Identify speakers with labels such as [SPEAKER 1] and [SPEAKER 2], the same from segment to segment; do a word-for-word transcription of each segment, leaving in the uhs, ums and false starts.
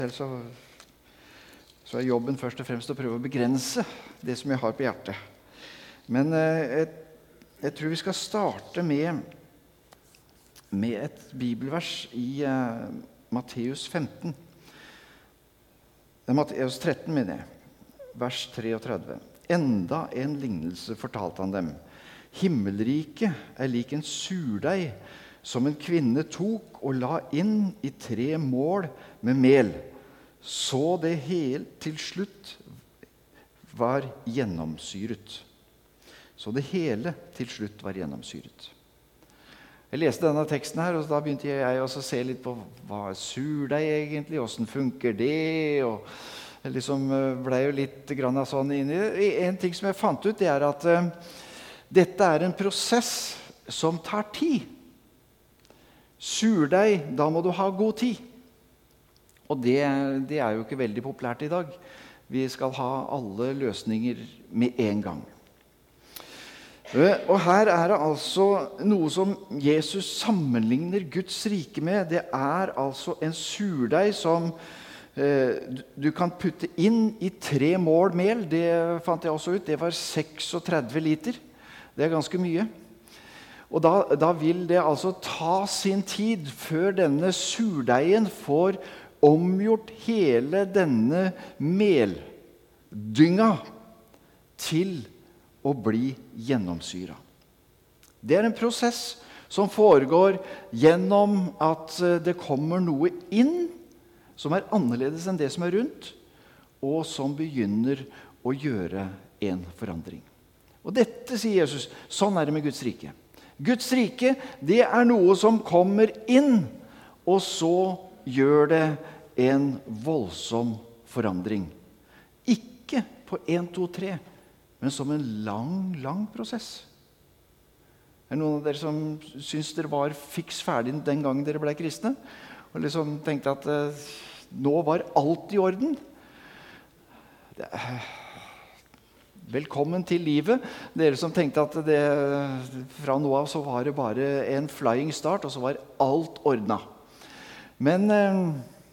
[SPEAKER 1] Selv så, så er jobben først og fremst å prøve å begrense det som jeg har på hjertet. Men eh, jeg, jeg tror vi skal starte med, med et bibelvers i eh, Matteus femten. Matteus tretten, mener jeg. Vers treogtredve. Enda en lignelse fortalte han dem. Himmelriket er lik en surdeig som en kvinne tok og la inn i tre mål med mel, så det helt til slutt var gjennomsyret. Så det hele til slutt var gjennomsyret. Jeg leste denne teksten her, og da begynte jeg også å se litt på hva er surdeig egentlig, hvordan funker det, og jeg liksom ble jo litt grann sånn inne i det. En ting som jeg fant ut, det er at uh, dette er en prosess som tar tid. Surdeig, da må du ha god tid. Og det, det er jo ikke veldig populært i dag. Vi skal ha alle løsninger med en gang. Og her er det altså noe som Jesus sammenligner Guds rike med. Det er altså en surdeig som eh, du kan putte inn i tre mål mel. Det fant jeg også ut. Det var treksogtredve liter. Det er ganske mye. Og da, da vil det altså ta sin tid før denne surdeigen får omgjort hele denne meldynga til å bli gjennomsyra. Det er en prosess som foregår gjennom at det kommer noe inn som er annerledes enn det som er rundt, og som begynner å gjøre en forandring. Og dette, sier Jesus, sånn er det med Guds rike. Guds rike, det er noe som kommer inn, og så gjør det en voldsom forandring. Ikke på en, to, tre, men som en lang, lang prosess. Er det noen av dere som syns dere var fiks ferdig den gangen dere ble kristne? Og liksom tenkte at eh, nå var alt i orden? Det, eh, velkommen til livet. Dere som tenkte at det, fra nå av så var det bare en flying start, og så var alt ordnet. Men eh,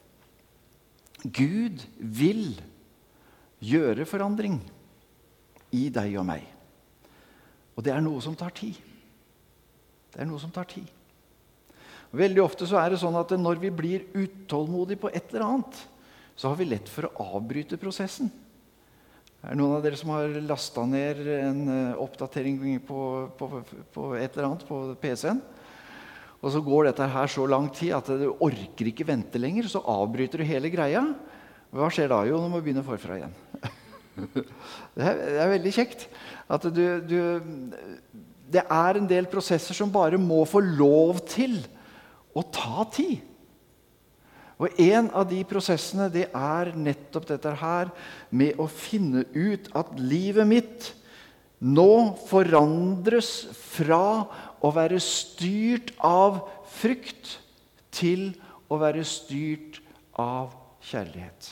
[SPEAKER 1] Gud vil gjøre forandring i deg og meg. Og det er noe som tar tid. Det er noe som tar tid. Og veldig ofte så er det sånn at når vi blir utålmodige på et eller annet, så har vi lett for å avbryte prosessen. Er det noen av dere som har lastet ned en oppdatering på, på, på et eller annet på P C-en? Og så går dette her så lang tid at du orker ikke vente lenger, så avbryter du hele greia. Hva skjer da? Jo, nå må du begynne forfra igjen. det, er, det er veldig kjekt. At du, du, det er en del prosesser som bare må få lov til å ta tid. Og en av de prosessene, det er nettopp dette her med å finne ut at livet mitt nå forandres fra å være styrt av frykt til å være styrt av kjærlighet.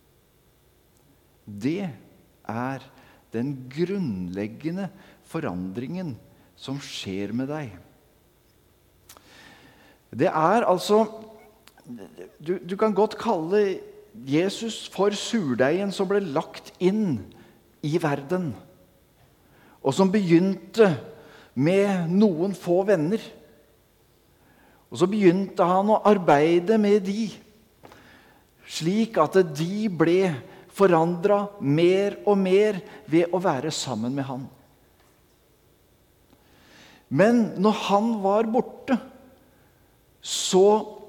[SPEAKER 1] Det er den grunnleggende forandringen som skjer med deg. Det er altså, du, du kan godt kalle Jesus for surdeigen som ble lagt inn i verden, og som begynte med noen få venner. Og så begynte han å arbeide med de, slik at de ble forandret mer og mer ved å være sammen med han. Men når han var borte, så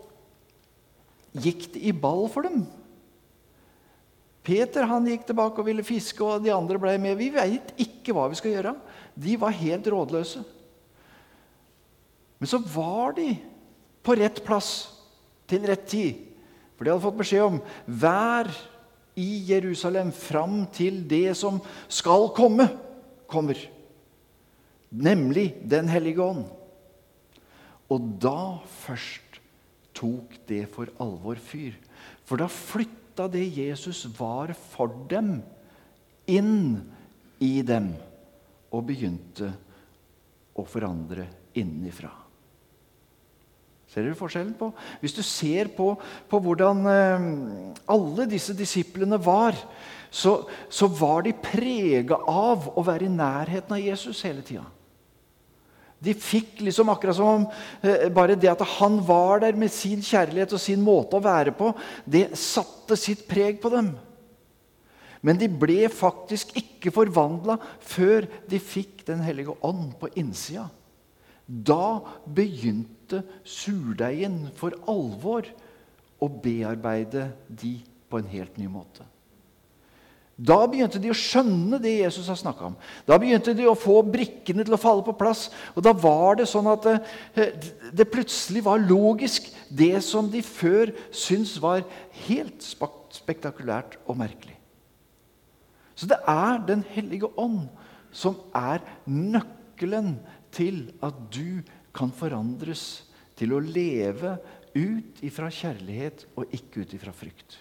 [SPEAKER 1] gikk det i ball for dem. Peter han gikk tilbake og ville fiske, og de andre ble med. Vi vet ikke hva vi skal gjøre. De var helt rådløse. Men så var de på rett plass til rett tid. For de hadde fått beskjed om, vær i Jerusalem fram til det som skal komme, kommer. Nemlig den hellige ånd. Og da først tok det for alvor fyr. For da flyttet da det Jesus var for dem, inn i dem, og begynte å forandre innenfra. Ser dere forskjellen på? Hvis du ser på, på hvordan eh, alle disse disiplene var, så, så var de preget av å være i nærheten av Jesus hele tiden. De fikk liksom akkurat som om eh, bare det at han var der med sin kjærlighet og sin måte å være på, det satte sitt preg på dem. Men de ble faktisk ikke forvandlet før de fikk den hellige ånd på innsida. Da begynte surdeigen for alvor å bearbeide de på en helt ny måte. Da begynte de å skjønne det Jesus har snakket om. Da begynte de å få brikkene til å falle på plass. Og da var det sånn at det, det plutselig var logisk, det som de før syntes var helt spektakulært og merkelig. Så det er Den hellige ånd som er nøkkelen til at du kan forandres til å leve ut ifra kjærlighet og ikke ut ifra frykt.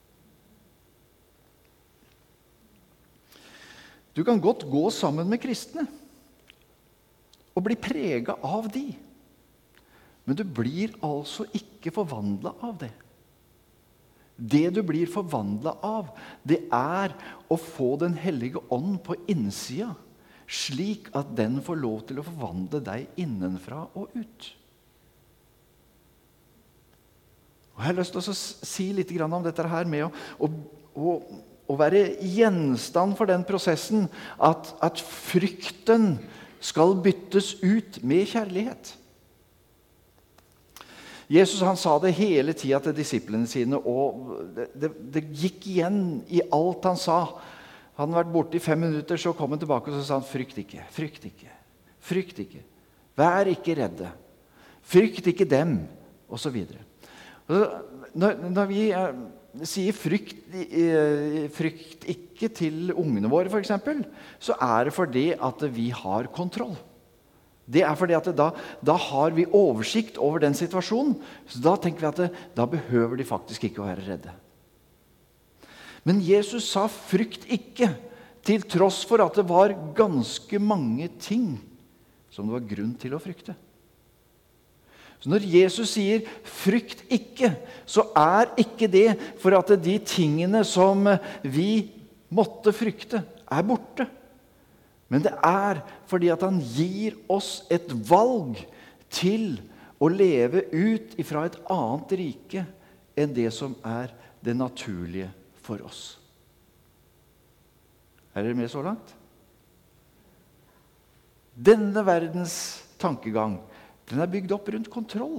[SPEAKER 1] Du kan godt gå sammen med kristne og bli preget av de. Men du blir altså ikke forvandlet av det. Det du blir forvandlet av, det er å få Den hellige ånd på innsida, slik at den får lov til å forvandle deg innenfra og ut. Og jeg har lyst til å si litt om dette her med å, å, å, å være gjenstand for den prosessen at, at frykten skal byttes ut med kjærlighet. Jesus han sa det hele tiden til disiplene sine, og det, det, det gikk igjen i alt han sa. Han hadde vært borte i fem minutter, så kom han tilbake og så sa han, frykt ikke, frykt ikke, frykt ikke. Vær ikke redde. Frykt ikke dem, og så videre. Når, når vi eh, sier frykt, eh, frykt ikke til ungene våre, for eksempel, så er det fordi at vi har kontroll. Det er fordi at da, da har vi oversikt over den situasjonen, så da tenker vi at det, da behøver de faktisk ikke å være redde. Men Jesus sa frykt ikke, til tross for at det var ganske mange ting som det var grunn til å frykte. Så når Jesus sier frykt ikke, så er ikke det for at de tingene som vi måtte frykte er borte. Men det er fordi at han gir oss et valg til å leve ut ifra et annet rike enn det som er det naturlige for oss. Er dere med så langt? Denne verdens tankegang, den er bygd opp rundt kontroll.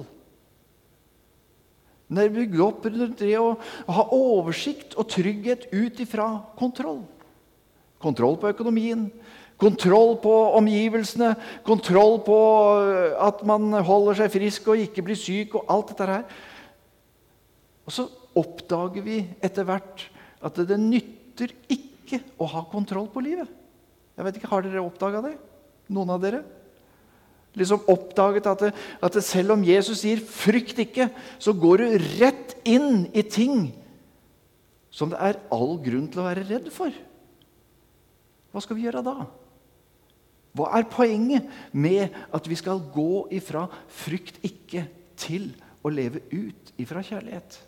[SPEAKER 1] Den er bygd opp rundt det å ha oversikt og trygghet ut ifra kontroll. Kontroll på økonomien, kontroll på omgivelsene, kontroll på at man holder seg frisk og ikke blir syk og alt dette her. Og så oppdager vi etter hvert at det nytter ikke å ha kontroll på livet. Jeg vet ikke, har dere oppdaget det? Noen av dere? Liksom oppdaget at, det, at det selv om Jesus sier frykt ikke, så går du rett inn i ting som det er all grunn til å være redd for. Hva skal vi gjøre da? Hva er poenget med at vi skal gå ifra frykt ikke til å leve ut ifra kjærlighet?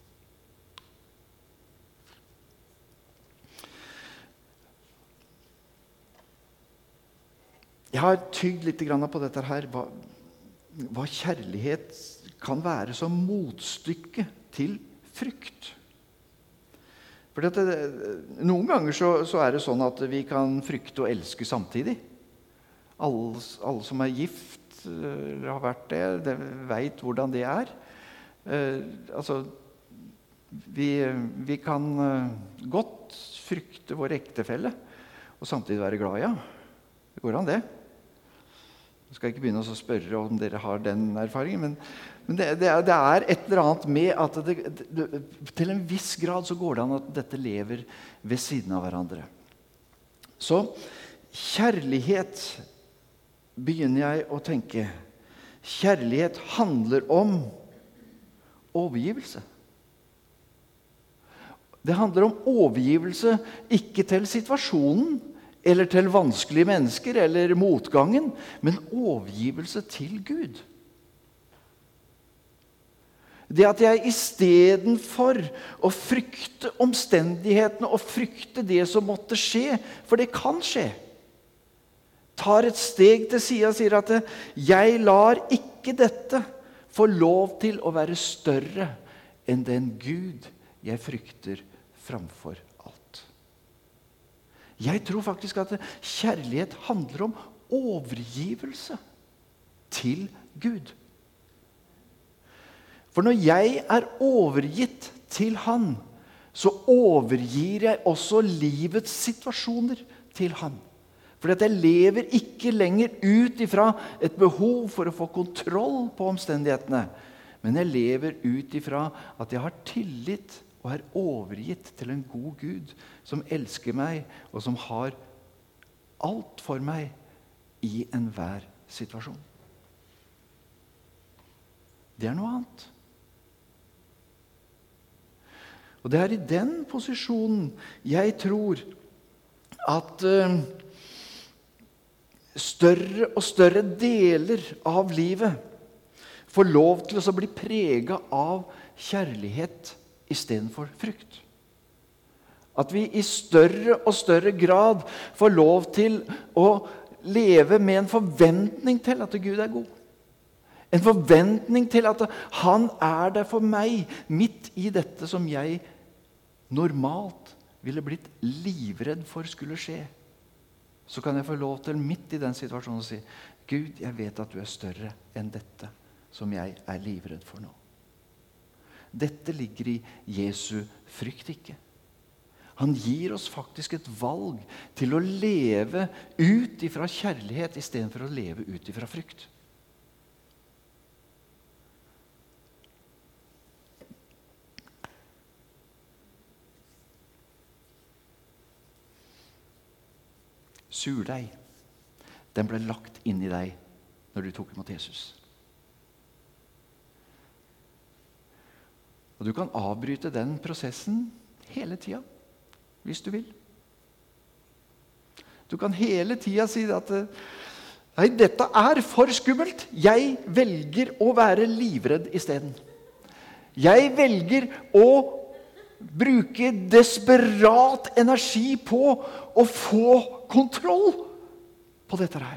[SPEAKER 1] Jeg har tygd litt på dette her, hva, hva kjærlighet kan være som motstykke til frykt. For det, noen ganger så, så er det sånn at vi kan frykte og elske samtidig. Alle, alle som er gift, eller har vært det, de vet hvordan det er. Eh, altså, vi, vi kan godt frykte vår ektefelle, og samtidig være glad i henne. Det går an det. Jeg skal ikke begynne å spørre om dere har den erfaringen, men, men det, det, er, det er et eller annet med at det, det, til en viss grad så går det an at dette lever ved siden av hverandre. Så kjærlighet begynner jeg å tenke. Kjærlighet handler om overgivelse. Det handler om overgivelse ikke til situasjonen, eller til vanskelige mennesker, eller motgangen, men overgivelse til Gud. Det at jeg i stedet for å frykte omstendighetene og frykte det som måtte skje, for det kan skje, tar et steg til siden og sier at jeg lar ikke dette få lov til å være større enn den Gud jeg frykter framfor alt. Jeg tror faktisk at kjærlighet handler om overgivelse til Gud. For når jeg er overgitt til Han, så overgir jeg også livets situasjoner til Han. For jeg lever ikke lenger ut ifra et behov for å få kontroll på omstendighetene, men jeg lever ut ifra at jeg har tillit og er overgitt til en god Gud som elsker meg og som har alt for meg i enhver situasjon. Det er noe annet. Og det er i den posisjonen jeg tror at uh, større og større deler av livet får lov til å bli preget av kjærlighet i stedet for frykt. At vi i større og større grad får lov til å leve med en forventning til at Gud er god. En forventning til at Han er der for meg midt i dette som jeg normalt ville blitt livredd for skulle skje. Så kan jeg få lov til midt i den situasjonen å si, Gud, jeg vet at du er større enn dette som jeg er livredd for nå. Dette ligger i Jesu frykt ikke. Han gir oss faktisk et valg til å leve ut ifra kjærlighet i stedet for å leve ut ifra frykt. Surdeig, den ble lagt inn i deg når du tok imot Jesus. Og du kan avbryte den prosessen hele tida, hvis du vil. Du kan hele tida si at nei, dette er for skummelt. Jeg velger å være livredd i stedet. Jeg velger å bruke desperat energi på å få kontroll på dette her.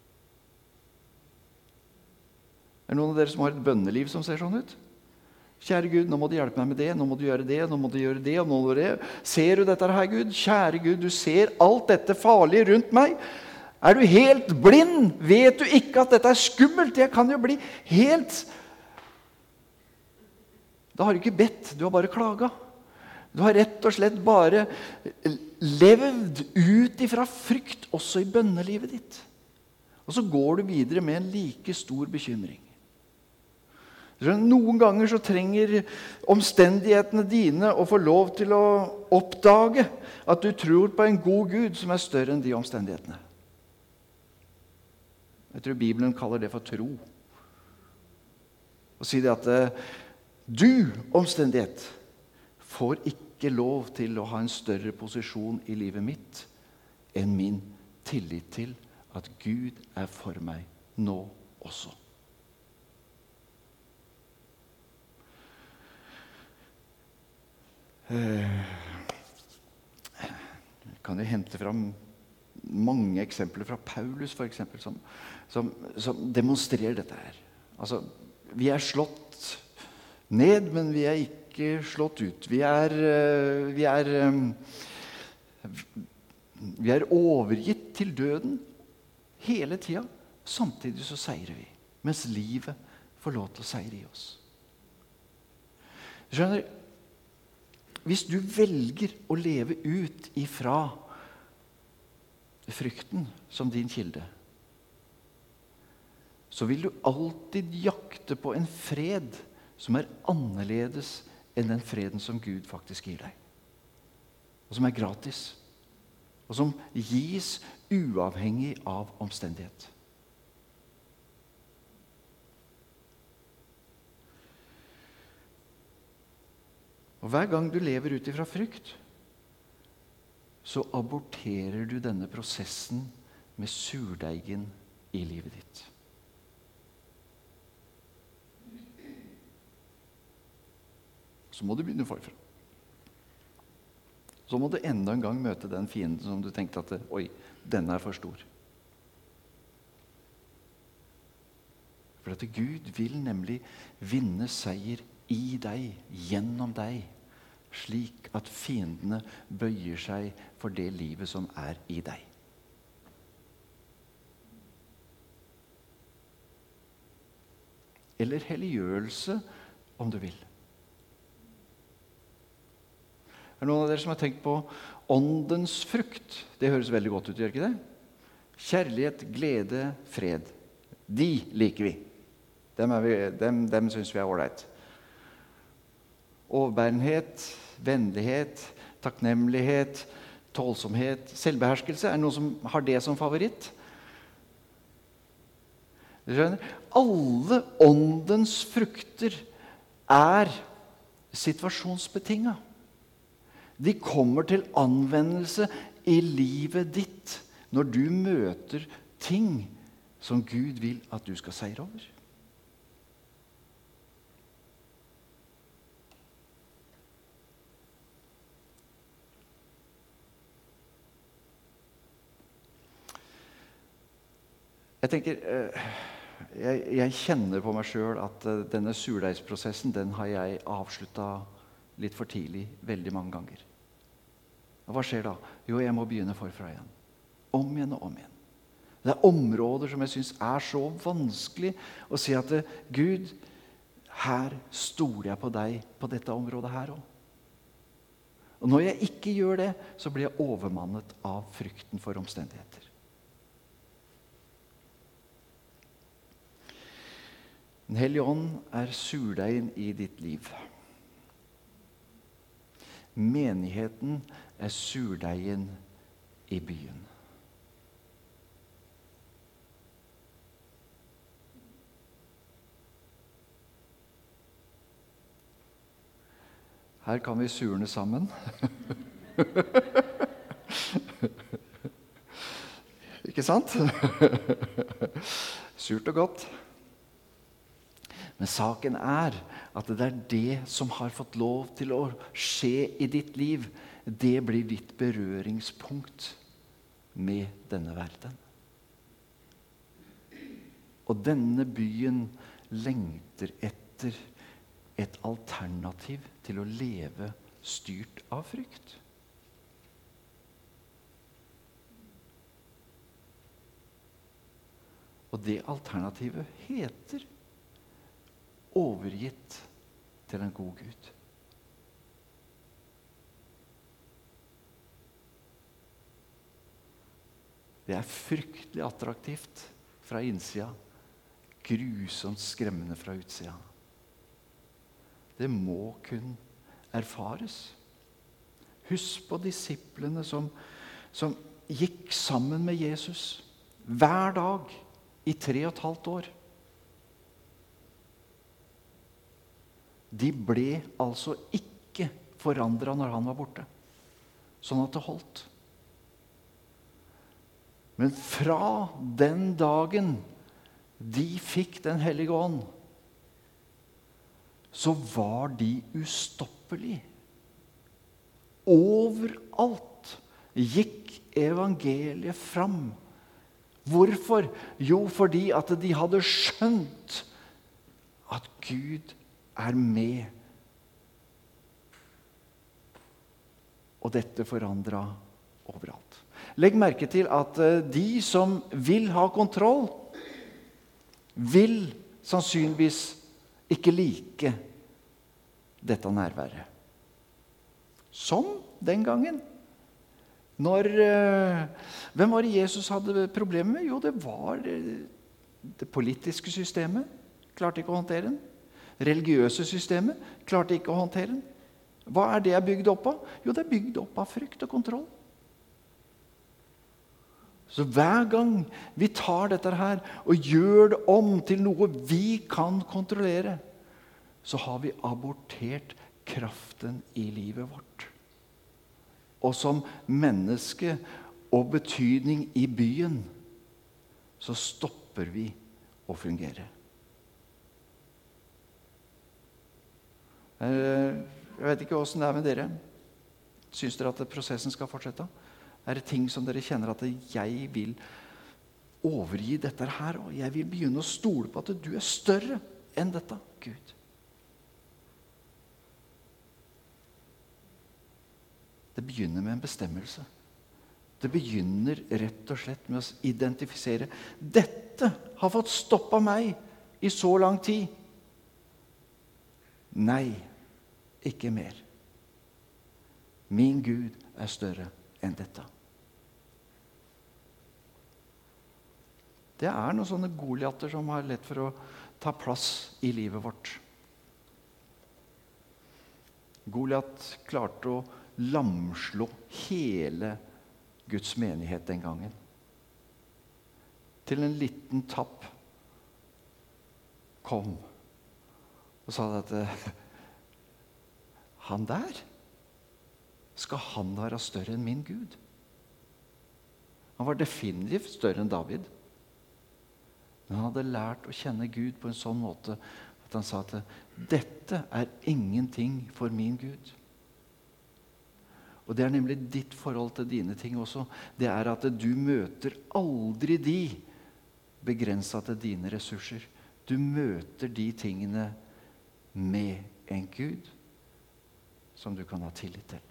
[SPEAKER 1] Er det noen av dere som har et bønneliv som ser sånn ut? Kjære Gud, nå må du hjelpe meg med det, nå må du gjøre det, nå må du gjøre det, og nå må du gjøre det. Ser du dette her, Gud? Kjære Gud, du ser alt dette farlige rundt meg. Er du helt blind? Vet du ikke at dette er skummelt? Jeg kan jo bli helt... Da har du ikke bedt, du har bare klaget. Du har rett og slett bare levd ut ifra frykt også i bønnelivet ditt. Og så går du videre med en like stor bekymring. Noen ganger så trenger omstendighetene dine å få lov til å oppdage at du tror på en god Gud som er større enn de omstendighetene. Jeg tror Bibelen kaller det for tro. Og sier det at du, omstendighet, får ikke lov til å ha en større posisjon i livet mitt enn min tillit til at Gud er for meg nå også. Jeg kan jo hente fram mange eksempler fra Paulus, for eksempel, som, som, som demonstrerer dette her. Altså, vi er slått ned, men vi er ikke slått ut. Vi er, vi er, vi er overgitt til døden hele tiden. Samtidig så seirer vi, mens livet får lov til å seire i oss. Skjønner du? Hvis du velger å leve ut ifra frykten som din kilde, så vil du alltid jakte på en fred som er annerledes enn den freden som Gud faktisk gir deg. Og som er gratis. Og som gis uavhengig av omstendighet. Og hver gang du lever ut ifra frykt, så aborterer du denne prosessen med surdeigen i livet ditt. Så må du begynne forfra. Så må du enda en gang møte den fienden som du tenkte at oi, denne er for stor. For at Gud vil nemlig vinne seier i deg, gjennom deg, slik at fiendene bøyer seg for det livet som er i deg. Eller helliggjørelse, om du vil. Er det noen av dere som har tenkt på åndens frukt? Det høres veldig godt ut, gjør ikke det? Kjærlighet, glede, fred. De liker vi. Dem, er vi, dem, dem synes vi er ålreit. Overbærenhet, vennlighet, takknemlighet, tålsomhet, selvbeherskelse. Er det noen som har det som favoritt? Dere skjønner? Alle åndens frukter er situasjonsbetinget. De kommer til anvendelse i livet ditt når du møter ting som Gud vil at du skal seire over. Jeg tenker, jeg, jeg kjenner på meg selv at denne surdeigsprosessen, den har jeg avsluttet litt for tidlig, veldig mange ganger. Og hva skjer da? Jo, jeg må begynne forfra igjen. Om igjen og om igjen. Det er områder som jeg synes er så vanskelig å si at Gud, her stoler jeg på deg på dette området her også. Og når jeg ikke gjør det, så blir jeg overmannet av frykten for omstendigheter. Den hellige ånd er surdeigen i ditt liv. Menigheten er surdeigen i byen. Her kan vi surne sammen. Ikke sant? Surt og godt. Men saken er at det er det som har fått lov til å skje i ditt liv. Det blir ditt berøringspunkt med denne verden. Og denne byen lengter etter et alternativ til å leve styrt av frykt. Og det alternativet heter overgitt til en god Gud. Det er fryktelig attraktivt fra innsida, grusomt skremmende fra utsida. Det må kun erfares. Husk på disiplene som, som gikk sammen med Jesus hver dag i tre og et halvt år. De ble altså ikke forandret når han var borte, sånn at det holdt. Men fra den dagen de fikk den hellige ånd, så var de ustoppelige. Overalt gikk evangeliet fram. Hvorfor? Jo, fordi at de hadde skjønt at Gud er med. Og dette forandret overalt. Legg merke til at de som vil ha kontroll, vil sannsynligvis ikke like dette nærværet. Som den gangen. Når, hvem var det Jesus hadde problemer med? Jo, det var det politiske systemet. Klarte ikke å håndtere den. Religiøse systemet klarte ikke å håndtere den. Hva er det bygd opp av? Jo, det er bygd opp av frykt og kontroll. Så hver gang vi tar dette her og gjør det om til noe vi kan kontrollere, så har vi abortert kraften i livet vårt. Og som menneske og betydning i byen, så stopper vi å fungere. Jeg vet ikke hvordan det er med dere. Syns dere at prosessen skal fortsette? Er det ting som dere kjenner at jeg vil overgi dette her, og jeg vil begynne å stole på at du er større enn dette, Gud? Det begynner med en bestemmelse. Det begynner rett og slett med å identifisere. Dette har fått stoppet meg i så lang tid. Nei, ikke mer. Min Gud er større enn dette. Det er noen sånne Goliater som har lett for å ta plass i livet vårt. Goliat klarte å lamslå hele Guds menighet den gangen. Til en liten tapp kom og sa at han der, skal han være større enn min Gud? Han var definitivt større enn David. Men han hadde lært å kjenne Gud på en sånn måte at han sa at dette er ingenting for min Gud. Og det er nemlig ditt forhold til dine ting også. Det er at du møter aldri de begrenset til dine ressurser. Du møter de tingene med en Gud som du kan ha tillit til.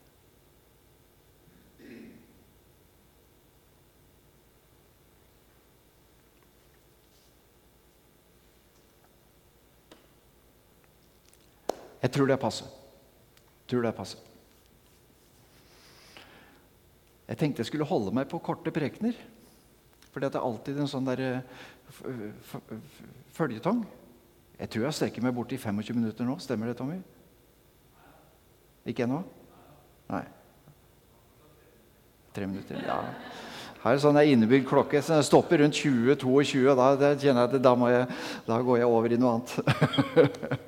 [SPEAKER 1] Jeg tror det er passe. Jeg tror det er passe. Jeg tenkte jeg skulle holde meg på korte prekener, for det er alltid en sånn der følgetong. Jeg tror jeg strekker meg bort i tjuefem minutter nå. Stemmer det, Tommy? Ikke ennå? Nei. Tre minutter, ja. Her er sånn en innebygd klokke, så jeg stopper rundt tjue tjueto, og da, da kjenner jeg at da, må jeg, da går jeg over i noe annet.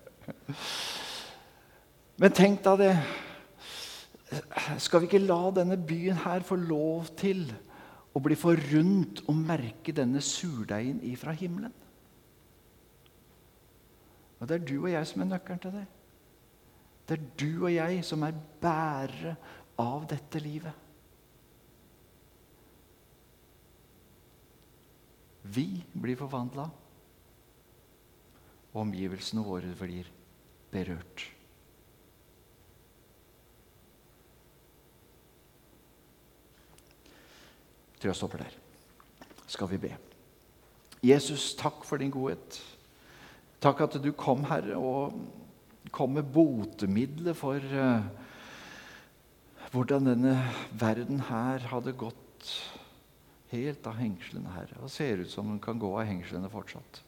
[SPEAKER 1] Men tenk da det. Skal vi ikke la denne byen her få lov til å bli for rundt og merke denne surdeigen ifra himmelen? Og det er du og jeg som er nøkkelen til det. Det er du og jeg som er bærere av dette livet. Vi blir forvandlet, og omgivelsene våre blir berørt. Jeg tror jeg stopper der. Skal vi be. Jesus, takk for din godhet. Takk at du kom, Herre, og kom med botemidler for uh, hvordan denne verden her hadde gått helt av hengslene, Herre. Og ser ut som den kan gå av hengslene fortsatt.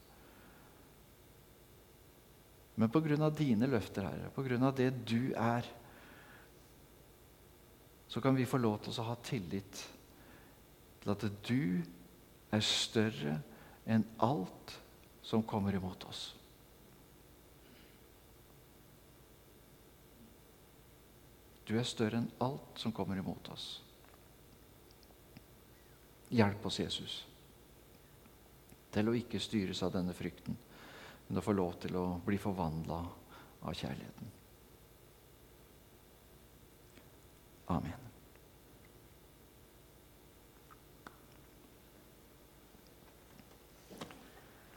[SPEAKER 1] Men på grunn av dine løfter, Herre, på grunn av det du er, så kan vi få lov til å ha tillit til at du er større enn alt som kommer imot oss. Du er større enn alt som kommer imot oss. Hjelp oss, Jesus, til å ikke styres av denne frykten, men å få lov til å bli forvandlet av kjærligheten. Amen.